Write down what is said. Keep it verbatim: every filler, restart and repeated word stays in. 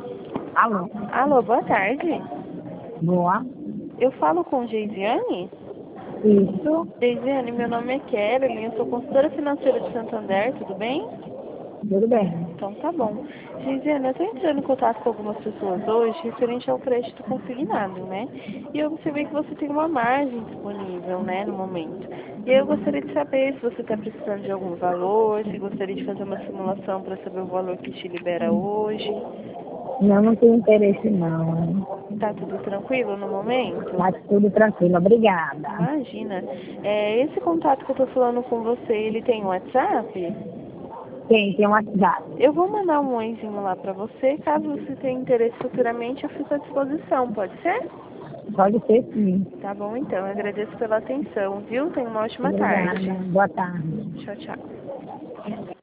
Alô? Alô, boa tarde. Boa. Eu falo com Geisiane? Isso. Geisiane, meu nome é Kelly, eu sou consultora financeira de Santander, tudo bem? Tudo bem. Então tá bom. Geisiane, eu estou entrando em contato com algumas pessoas hoje referente ao crédito consignado, né? E eu observei que você tem uma margem disponível, né, no momento. E aí eu gostaria de saber se você está precisando de algum valor, se gostaria de fazer uma simulação para saber o valor que te libera hoje. Não, não tenho interesse não. Tá tudo tranquilo no momento? Tá tudo tranquilo. Obrigada. Imagina. É, esse contato que eu tô falando com você, ele tem WhatsApp? Tem, tem um WhatsApp. Eu vou mandar um oizinho lá pra você. Caso você tenha interesse futuramente, eu fico à disposição, pode ser? Pode ser sim. Tá bom, então. Eu agradeço pela atenção, viu? Tenha uma ótima Obrigada. tarde. Boa tarde. Tchau, tchau.